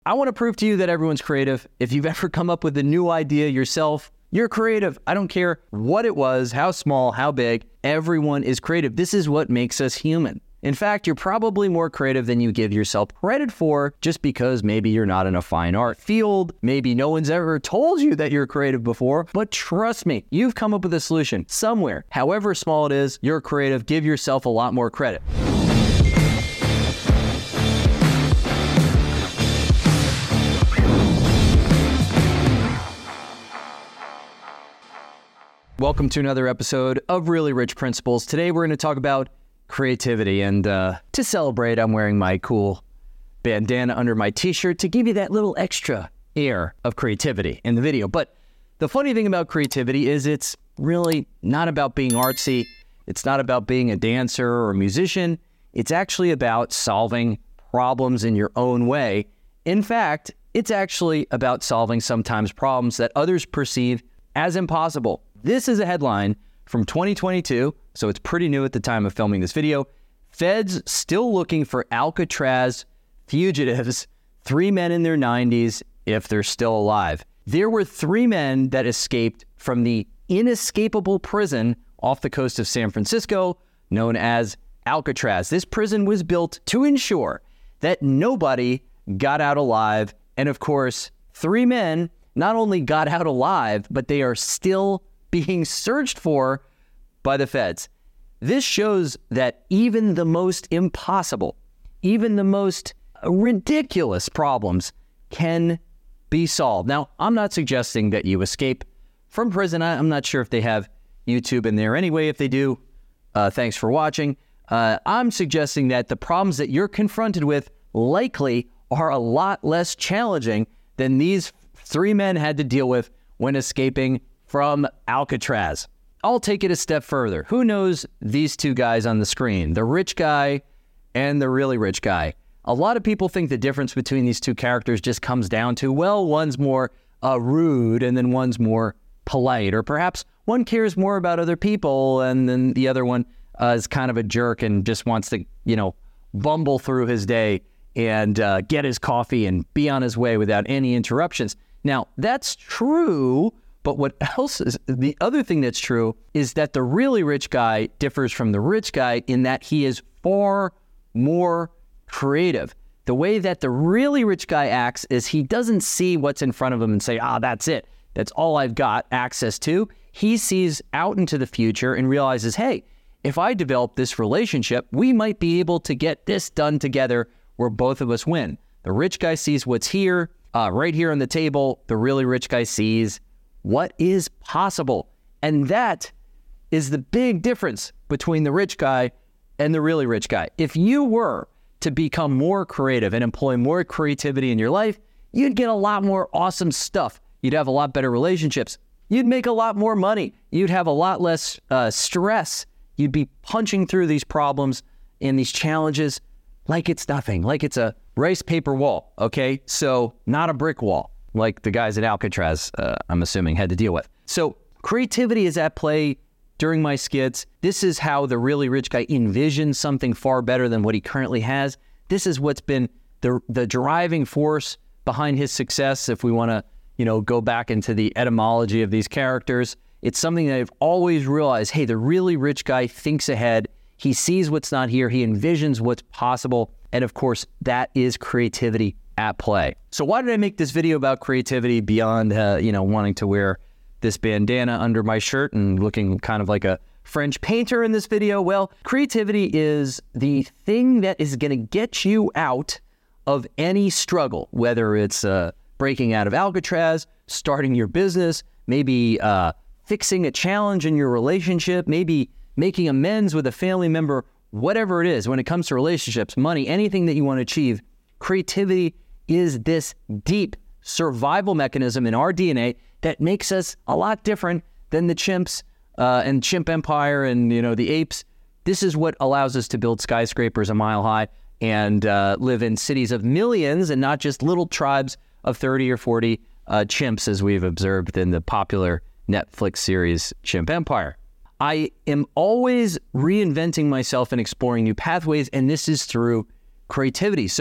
I want to prove to you that everyone's creative. If you've ever come up with a new idea yourself, you're creative. I don't care what it was, how small, how big, everyone is creative. This is what makes us human. In fact, you're probably more creative than you give yourself credit for just because maybe you're not in a fine art field. Maybe no one's ever told you that you're creative before, but trust me, you've come up with a solution somewhere. However small it is, you're creative. Give yourself a lot more credit. Welcome to another episode of Really Rich Principles. Today we're going to talk about creativity, and to celebrate, I'm wearing my cool bandana under my t-shirt to give you that little extra air of creativity in the video. But the funny thing about creativity is it's really not about being artsy. It's not about being a dancer or a musician. It's actually about solving problems in your own way. In fact, it's actually about solving sometimes problems that others perceive as impossible. This is a headline from 2022, so it's pretty new at the time of filming this video. Feds still looking for Alcatraz fugitives, 3 men in their 90s, if they're still alive. There were 3 men that escaped from the inescapable prison off the coast of San Francisco, known as Alcatraz. This prison was built to ensure that nobody got out alive. And of course, 3 men not only got out alive, but they are still being searched for by the feds. This shows that even the most impossible, even the most ridiculous problems can be solved. Now, I'm not suggesting that you escape from prison. I'm not sure if they have YouTube in there anyway. If they do, thanks for watching. I'm suggesting that the problems that you're confronted with likely are a lot less challenging than these 3 men had to deal with when escaping from Alcatraz. I'll take it a step further. Who knows these 2 guys on the screen, the rich guy and the really rich guy? A lot of people think the difference between these 2 characters just comes down to, well, one's more rude and then one's more polite, or perhaps one cares more about other people and then the other one is kind of a jerk and just wants to, bumble through his day and get his coffee and be on his way without any interruptions. Now, that's true. But what else is, the other thing that's true is that the really rich guy differs from the rich guy in that he is far more creative. The way that the really rich guy acts is he doesn't see what's in front of him and say, that's it. That's all I've got access to. He sees out into the future and realizes, hey, if I develop this relationship, we might be able to get this done together where both of us win. The rich guy sees what's here, right here on the table. The really rich guy sees what is possible. And that is the big difference between the rich guy and the really rich guy. If you were to become more creative and employ more creativity in your life, you'd get a lot more awesome stuff. You'd have a lot better relationships. You'd make a lot more money. You'd have a lot less stress. You'd be punching through these problems and these challenges like it's nothing, like it's a rice paper wall, okay? So not a brick wall, like the guys at Alcatraz, I'm assuming, had to deal with. So creativity is at play during my skits. This is how the really rich guy envisions something far better than what he currently has. This is what's been the driving force behind his success. If we want to, go back into the etymology of these characters, it's something that I've always realized, hey, the really rich guy thinks ahead. He sees what's not here. He envisions what's possible. And of course, that is creativity at play. So why did I make this video about creativity beyond, wanting to wear this bandana under my shirt and looking kind of like a French painter in this video? Well, creativity is the thing that is going to get you out of any struggle, whether it's breaking out of Alcatraz, starting your business, maybe fixing a challenge in your relationship, maybe making amends with a family member, whatever it is. When it comes to relationships, money, anything that you want to achieve, creativity is this deep survival mechanism in our DNA that makes us a lot different than the chimps and chimp empire and, the apes. This is what allows us to build skyscrapers a mile high and live in cities of millions and not just little tribes of 30 or 40 chimps, as we've observed in the popular Netflix series Chimp Empire. I am always reinventing myself and exploring new pathways, and this is through creativity. So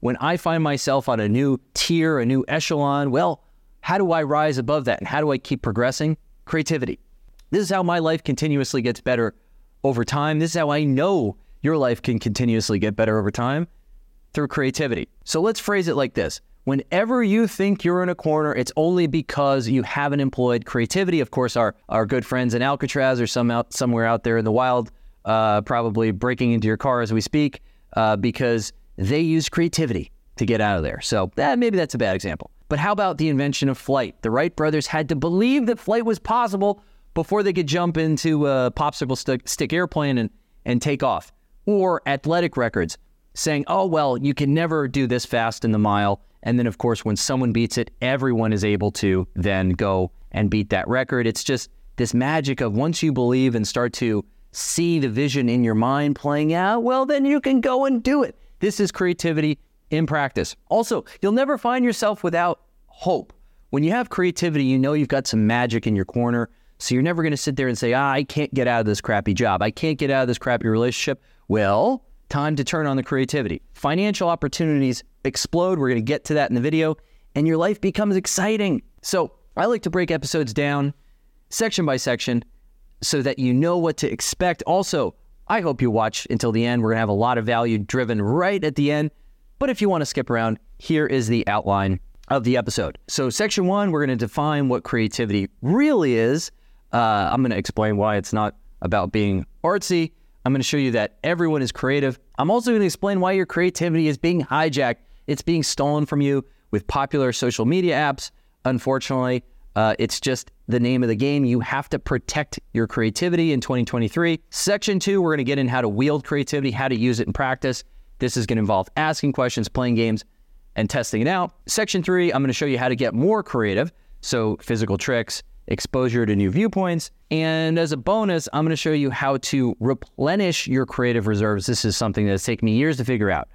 when I find myself on a new tier, a new echelon, well, how do I rise above that? And how do I keep progressing? Creativity. This is how my life continuously gets better over time. This is how I know your life can continuously get better over time, through creativity. So let's phrase it like this. Whenever you think you're in a corner, it's only because you haven't employed creativity. Of course, our good friends in Alcatraz or somewhere out there in the wild, probably breaking into your car as we speak, because they use creativity to get out of there. So maybe that's a bad example. But how about the invention of flight? The Wright brothers had to believe that flight was possible before they could jump into a popsicle stick airplane and take off. Or athletic records saying, oh, well, you can never do this fast in the mile. And then, of course, when someone beats it, everyone is able to then go and beat that record. It's just this magic of once you believe and start to see the vision in your mind playing out, well, then you can go and do it. This is creativity in practice. Also, you'll never find yourself without hope. When you have creativity, you know you've got some magic in your corner. So you're never going to sit there and say, I can't get out of this crappy job. I can't get out of this crappy relationship. Well, time to turn on the creativity. Financial opportunities explode. We're going to get to that in the video, and your life becomes exciting. So I like to break episodes down section by section so that you know what to expect. Also, I hope you watch until the end. We're going to have a lot of value driven right at the end. But if you want to skip around, here is the outline of the episode. So section 1, we're going to define what creativity really is. I'm going to explain why it's not about being artsy. I'm going to show you that everyone is creative. I'm also going to explain why your creativity is being hijacked. It's being stolen from you with popular social media apps. Unfortunately, it's just the name of the game. You have to protect your creativity in 2023. Section 2, we're going to get in how to wield creativity, how to use it in practice. This is going to involve asking questions, playing games, and testing it out. Section 3, I'm going to show you how to get more creative. So physical tricks, exposure to new viewpoints. And as a bonus, I'm going to show you how to replenish your creative reserves. This is something that's taken me years to figure out.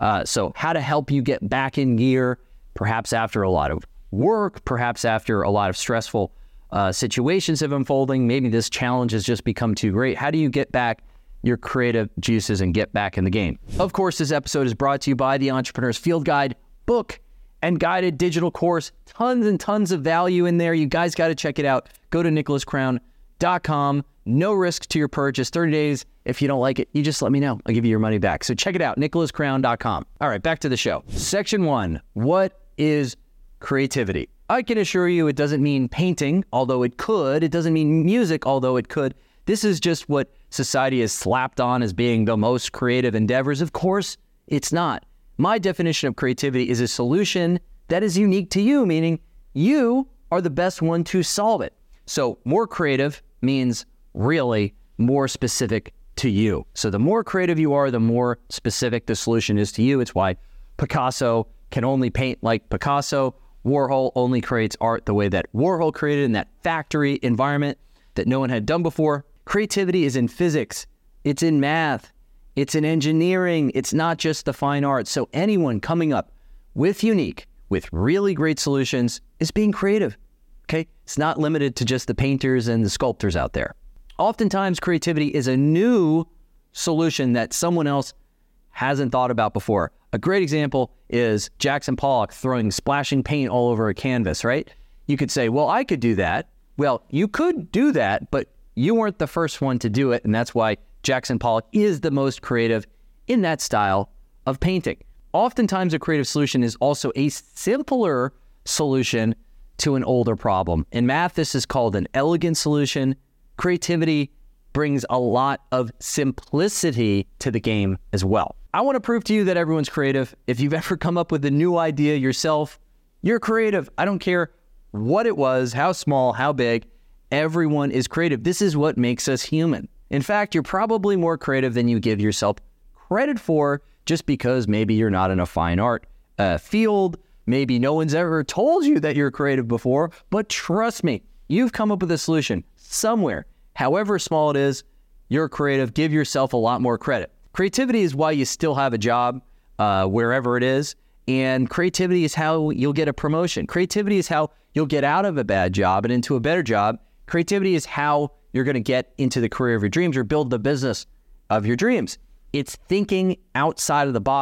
So how to help you get back in gear, perhaps after a lot of work, perhaps after a lot of stressful situations have unfolding. Maybe this challenge has just become too great. How do you get back your creative juices and get back in the game? Of course, this episode is brought to you by the Entrepreneur's Field Guide book and guided digital course. Tons and tons of value in there. You guys got to check it out. Go to nicholascrown.com. No risk to your purchase. 30 days. If you don't like it, you just let me know. I'll give you your money back. So check it out, nicholascrown.com. All right, back to the show. Section 1, what is creativity? I can assure you it doesn't mean painting, although it could. It doesn't mean music, although it could. This is just what society has slapped on as being the most creative endeavors. Of course, it's not. My definition of creativity is a solution that is unique to you, meaning you are the best one to solve it. So more creative means really more specific to you. So the more creative you are, the more specific the solution is to you. It's why Picasso can only paint like Picasso. Warhol only creates art the way that Warhol created in that factory environment that no one had done before. Creativity is in physics. It's in math. It's in engineering. It's not just the fine arts. So anyone coming up with unique, with really great solutions is being creative, okay? It's not limited to just the painters and the sculptors out there. Oftentimes, creativity is a new solution that someone else hasn't thought about before. A great example is Jackson Pollock throwing splashing paint all over a canvas, right? You could say, well, I could do that. Well, you could do that, but you weren't the first one to do it, and that's why Jackson Pollock is the most creative in that style of painting. Oftentimes, a creative solution is also a simpler solution to an older problem. In math, this is called an elegant solution. Creativity brings a lot of simplicity to the game as well. I want to prove to you that everyone's creative. If you've ever come up with a new idea yourself, you're creative. I don't care what it was, how small, how big. Everyone is creative. This is what makes us human. In fact, you're probably more creative than you give yourself credit for, just because maybe you're not in a fine art field. Maybe no one's ever told you that you're creative before, but trust me, you've come up with a solution somewhere. However small it is, you're creative. Give yourself a lot more credit. Creativity is why you still have a job wherever it is, and creativity is how you'll get a promotion. Creativity is how you'll get out of a bad job and into a better job. Creativity is how you're going to get into the career of your dreams or build the business of your dreams. It's thinking outside of the box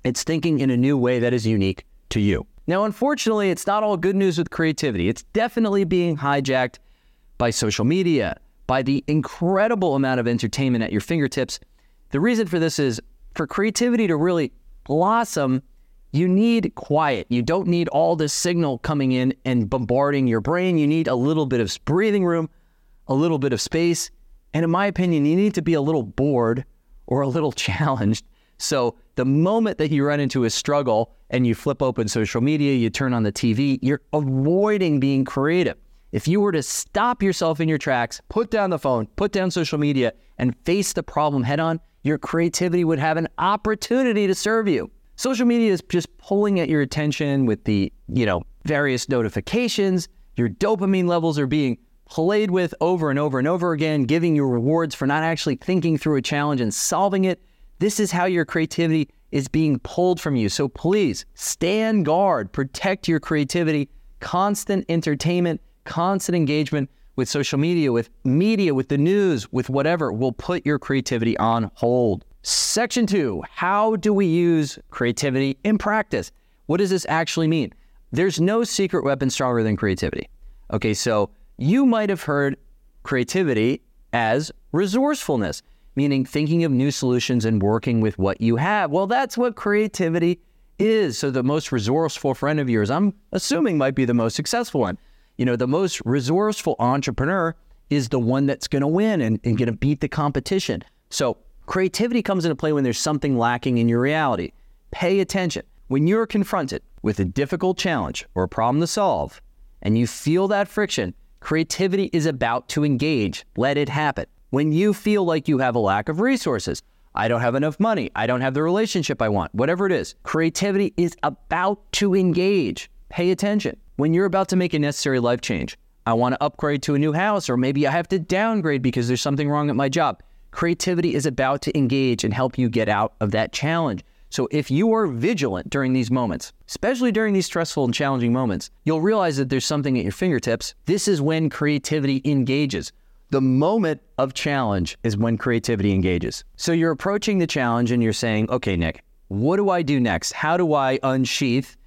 It's thinking in a new way that is unique to you. Now, unfortunately, it's not all good news with creativity. It's definitely being hijacked by social media, by the incredible amount of entertainment at your fingertips. The reason for this is for creativity to really blossom, you need quiet. You don't need all this signal coming in and bombarding your brain. You need a little bit of breathing room, a little bit of space. And in my opinion, you need to be a little bored or a little challenged. So the moment that you run into a struggle and you flip open social media, you turn on the TV, you're avoiding being creative. If you were to stop yourself in your tracks, put down the phone, put down social media, and face the problem head on, your creativity would have an opportunity to serve you. Social media is just pulling at your attention with the, various notifications. Your dopamine levels are being played with over and over and over again, giving you rewards for not actually thinking through a challenge and solving it. This is how your creativity is being pulled from you. So please stand guard, protect your creativity. Constant entertainment, constant engagement with social media, with the news, with whatever will put your creativity on hold. Section 2, how do we use creativity in practice? What does this actually mean? There's no secret weapon stronger than creativity. Okay, so you might have heard creativity as resourcefulness, meaning thinking of new solutions and working with what you have. Well, that's what creativity is. So the most resourceful friend of yours, I'm assuming, might be the most successful one. The most resourceful entrepreneur is the one that's going to win and going to beat the competition. So creativity comes into play when there's something lacking in your reality. Pay attention. When you're confronted with a difficult challenge or a problem to solve, and you feel that friction, creativity is about to engage. Let it happen. When you feel like you have a lack of resources, I don't have enough money, I don't have the relationship I want, whatever it is, creativity is about to engage. Pay attention. When you're about to make a necessary life change, I want to upgrade to a new house, or maybe I have to downgrade because there's something wrong at my job. Creativity is about to engage and help you get out of that challenge. So if you are vigilant during these moments, especially during these stressful and challenging moments, you'll realize that there's something at your fingertips. This is when creativity engages. The moment of challenge is when creativity engages. So you're approaching the challenge and you're saying, okay, Nick, what do I do next? How do I unsheath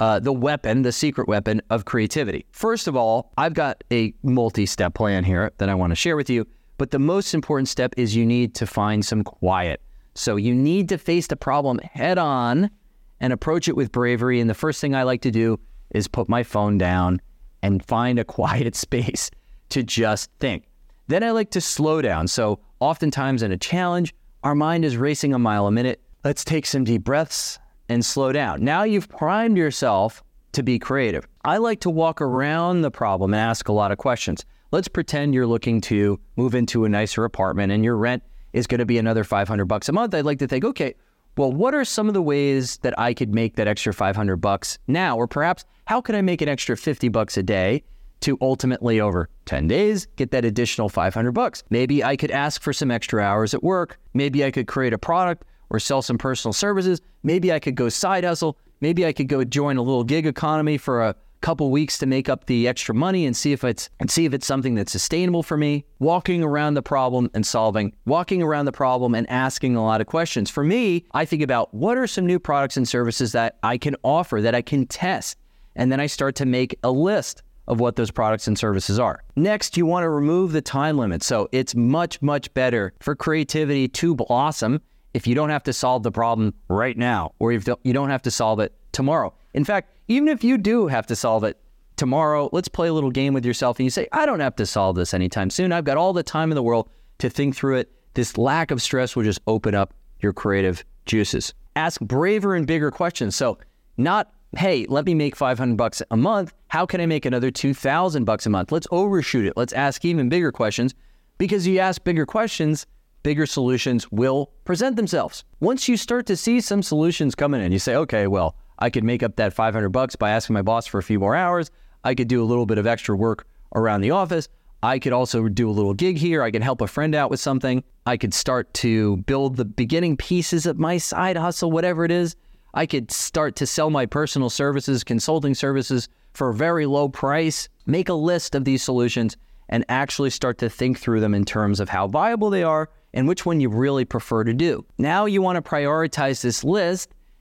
the secret weapon of creativity? First of all, I've got a multi-step plan here that I want to share with you. But the most important step is you need to find some quiet. So you need to face the problem head on and approach it with bravery. And the first thing I like to do is put my phone down and find a quiet space to just think. Then I like to slow down. So oftentimes in a challenge, our mind is racing a mile a minute. Let's take some deep breaths and slow down. Now you've primed yourself to be creative. I like to walk around the problem and ask a lot of questions. Let's pretend you're looking to move into a nicer apartment and your rent is going to be another $500 a month. I'd like to think, okay, well, what are some of the ways that I could make that extra $500 now? Or perhaps how can I make an extra $50 a day to ultimately over 10 days get that additional $500? Maybe I could ask for some extra hours at work. Maybe I could create a product or sell some personal services. Maybe I could go side hustle. Maybe I could go join a little gig economy for a couple weeks to make up the extra money and see if it's something that's sustainable for me. Walking around the problem and asking a lot of questions. For me, I think about what are some new products and services that I can offer, that I can test. And then I start to make a list of what those products and services are. Next, you want to remove the time limit. So it's much, much better for creativity to blossom if you don't have to solve the problem right now, or if you don't have to solve it tomorrow. In fact, even if you do have to solve it tomorrow, let's play a little game with yourself and you say, I don't have to solve this anytime soon. I've got all the time in the world to think through it. This lack of stress will just open up your creative juices. Ask braver and bigger questions. So not, hey, let me make $500 a month. How can I make another $2,000 a month? Let's overshoot it. Let's ask even bigger questions, because you ask bigger questions, bigger solutions will present themselves. Once you start to see some solutions coming in, you say, okay, well, I could make up that $500 by asking my boss for a few more hours. I could do a little bit of extra work around the office. I could also do a little gig here. I can help a friend out with something. I could start to build the beginning pieces of my side hustle, whatever it is. I could start to sell my personal services, consulting services for a very low price. Make a list of these solutions and actually start to think through them in terms of how viable they are and which one you really prefer to do. Now you want to prioritize this list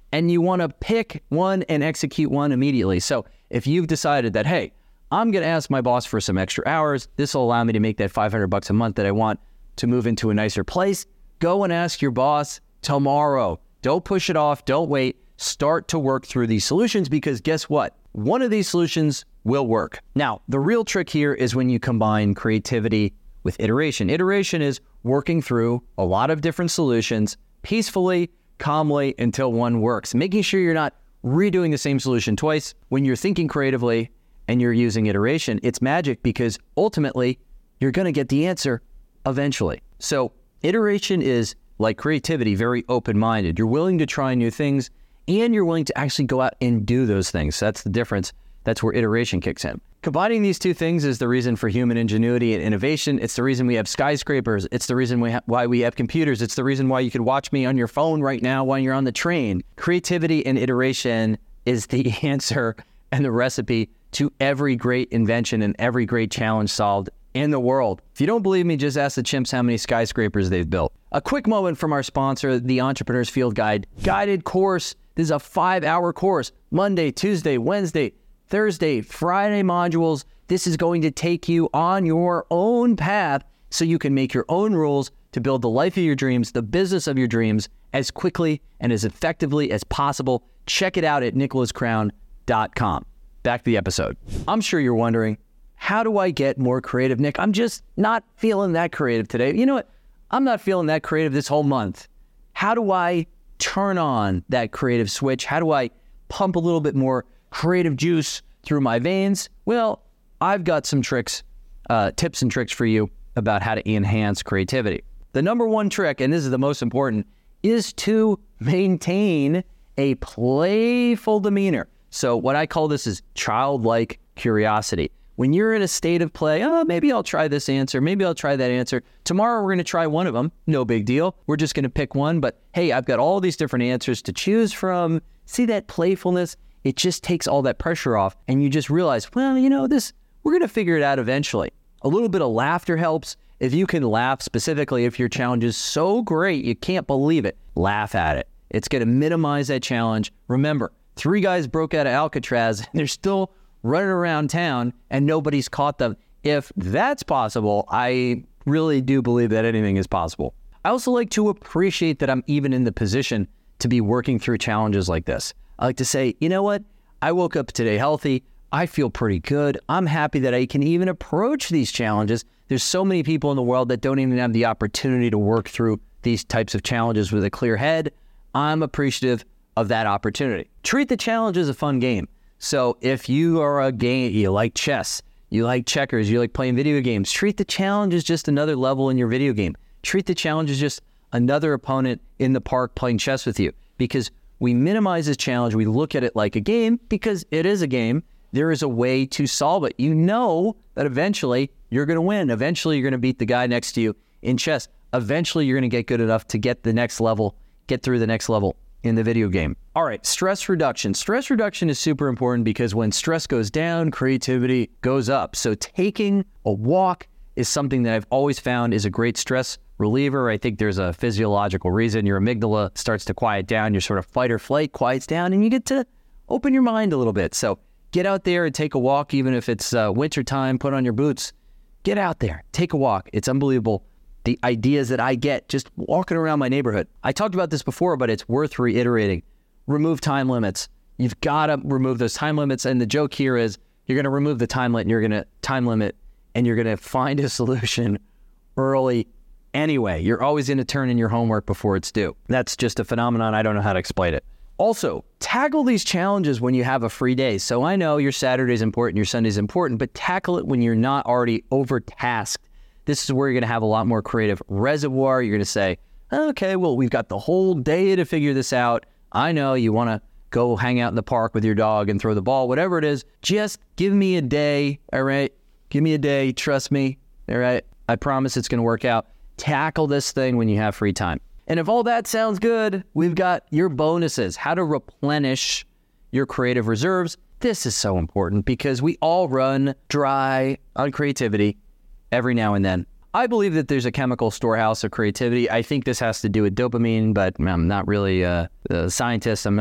and you want to pick one and execute one immediately. So if you've decided that, hey, I'm going to ask my boss for some extra hours, this will allow me to make that $500 a month that I want to move into a nicer place, go and ask your boss tomorrow. Don't push it off. Don't wait. Start to work through these solutions, because guess what? One of these solutions will work. Now, the real trick here is when you combine creativity with iteration. Iteration is working through a lot of different solutions peacefully, calmly, until one works. Making sure you're not redoing the same solution twice. When you're thinking creatively and you're using iteration, it's magic, because ultimately you're going to get the answer eventually. So iteration is, like creativity, very open-minded. You're willing to try new things, and you're willing to actually go out and do those things. So that's the difference. That's where iteration kicks in. Combining these two things is the reason for human ingenuity and innovation. It's the reason we have skyscrapers. It's the reason why we have computers. It's the reason why you could watch me on your phone right now while you're on the train. Creativity and iteration is the answer and the recipe to every great invention and every great challenge solved in the world. If you don't believe me, just ask the chimps how many skyscrapers they've built. A quick moment from our sponsor, the Entrepreneur's Field Guide guided course. This is a 5-hour course, Monday, Tuesday, Wednesday, Thursday, Friday modules. This is going to take you on your own path so you can make your own rules to build the life of your dreams, the business of your dreams, as quickly and as effectively as possible. Check it out at nicholascrown.com. Back to the episode. I'm sure you're wondering, how do I get more creative, Nick? I'm just not feeling that creative today. You know what? I'm not feeling that creative this whole month. How do I turn on that creative switch? How do I pump a little bit more creative juice through my veins? Well, I've got some tricks, tips and tricks for you about how to enhance creativity. The number one trick, and this is the most important, is to maintain a playful demeanor. So what I call this is childlike curiosity. When you're in a state of play, maybe I'll try this answer, maybe I'll try that answer. Tomorrow we're going to try one of them. No big deal. We're just going to pick one. But hey, I've got all these different answers to choose from. See that playfulness? It just takes all that pressure off, and you just realize, well, we're going to figure it out eventually. A little bit of laughter helps. If you can laugh, specifically if your challenge is so great you can't believe it, laugh at it. It's going to minimize that challenge. Remember, 3 guys broke out of Alcatraz, and they're still running around town, and nobody's caught them. If that's possible, I really do believe that anything is possible. I also like to appreciate that I'm even in the position to be working through challenges like this. I like to say, you know what? I woke up today healthy. I feel pretty good. I'm happy that I can even approach these challenges. There's so many people in the world that don't even have the opportunity to work through these types of challenges with a clear head. I'm appreciative of that opportunity. Treat the challenge as a fun game. So if you are a game, you like chess, you like checkers, you like playing video games, treat the challenge as just another level in your video game. Treat the challenge as just another opponent in the park playing chess with you, because we minimize this challenge. We look at it like a game because it is a game. There is a way to solve it. You know that eventually you're going to win. Eventually you're going to beat the guy next to you in chess. Eventually you're going to get good enough to get the next level, get through the next level in the video game. All right, stress reduction. Stress reduction is super important because when stress goes down, creativity goes up. So taking a walk is something that I've always found is a great stress reliever. I think there's a physiological reason. Your amygdala starts to quiet down. Your sort of fight or flight quiets down, and you get to open your mind a little bit. So get out there and take a walk, even if it's winter time, put on your boots. Get out there, take a walk. It's unbelievable the ideas that I get just walking around my neighborhood. I talked about this before, but it's worth reiterating. Remove time limits. You've got to remove those time limits. And the joke here is you're going to remove the time limit and you're going to find a solution early anyway. You're always going to turn in your homework before it's due. That's just a phenomenon. I don't know how to explain it. Also, tackle these challenges when you have a free day. So I know your Saturday's important, your Sunday's important, but tackle it when you're not already overtasked. This is where you're going to have a lot more creative reservoir. You're going to say, okay, well, we've got the whole day to figure this out. I know you want to go hang out in the park with your dog and throw the ball, whatever it is. Just give me a day, all right? Give me a day. Trust me, all right? I promise it's going to work out. Tackle this thing when you have free time. And if all that sounds good, we've got your bonuses, how to replenish your creative reserves. This is so important because we all run dry on creativity every now and then. I believe that there's a chemical storehouse of creativity. I think this has to do with dopamine, but I'm not really a scientist. I don't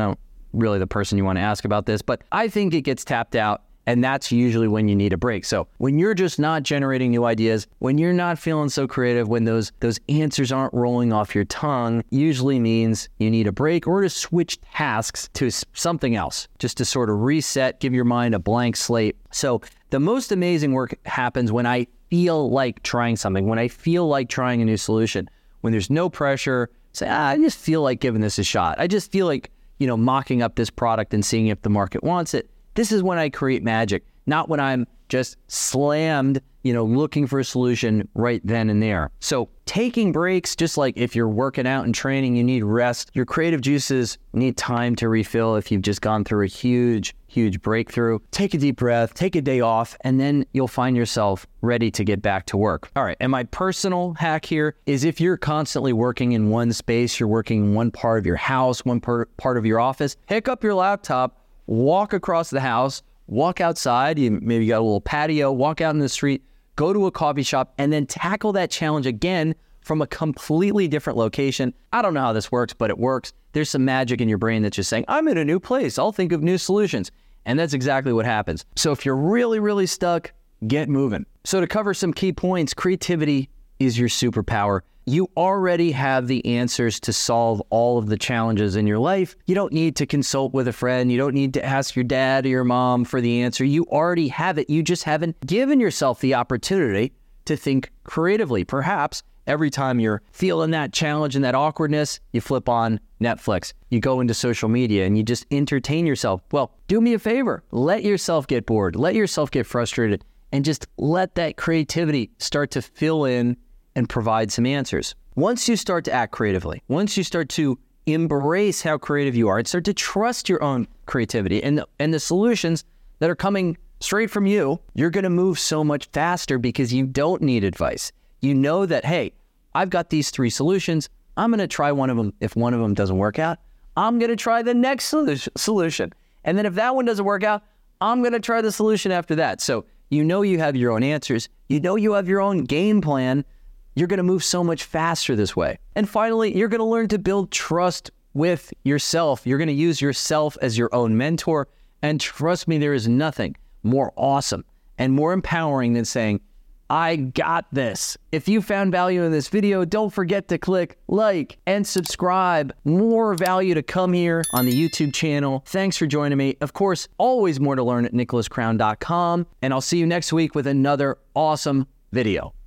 really the person you want to ask about this, but I think it gets tapped out. And that's usually when you need a break. So when you're just not generating new ideas, when you're not feeling so creative, when those answers aren't rolling off your tongue, usually means you need a break or to switch tasks to something else, just to sort of reset, give your mind a blank slate. So the most amazing work happens when I feel like trying something, when I feel like trying a new solution, when there's no pressure, say, I just feel like giving this a shot. I just feel like, mocking up this product and seeing if the market wants it. This is when I create magic, not when I'm just slammed, looking for a solution right then and there. So taking breaks, just like if you're working out and training, you need rest. Your creative juices need time to refill if you've just gone through a huge breakthrough. Take a deep breath, take a day off, and then you'll find yourself ready to get back to work. All right, and my personal hack here is if you're constantly working in one space, you're working in one part of your house, one part of your office, pick up your laptop, walk across the house, walk outside, you maybe got a little patio, walk out in the street, go to a coffee shop, and then tackle that challenge again from a completely different location. I don't know how this works, but it works. There's some magic in your brain that's just saying, I'm in a new place, I'll think of new solutions. And that's exactly what happens. So if you're really stuck, get moving. So to cover some key points, creativity is your superpower. You already have the answers to solve all of the challenges in your life. You don't need to consult with a friend. You don't need to ask your dad or your mom for the answer. You already have it. You just haven't given yourself the opportunity to think creatively. Perhaps every time you're feeling that challenge and that awkwardness, you flip on Netflix. You go into social media and you just entertain yourself. Well, do me a favor. Let yourself get bored. Let yourself get frustrated and just let that creativity start to fill in and provide some answers. Once you start to act creatively, once you start to embrace how creative you are and start to trust your own creativity and the solutions that are coming straight from you, you're going to move so much faster because you don't need advice. You know that, hey, I've got these 3 solutions. I'm going to try one of them. If one of them doesn't work out, I'm going to try the next solution. And then if that one doesn't work out, I'm going to try the solution after that. So you have your own answers. You have your own game plan. You're going to move so much faster this way. And finally, you're going to learn to build trust with yourself. You're going to use yourself as your own mentor. And trust me, there is nothing more awesome and more empowering than saying, I got this. If you found value in this video, don't forget to click like and subscribe. More value to come here on the YouTube channel. Thanks for joining me. Of course, always more to learn at nicholascrown.com. And I'll see you next week with another awesome video.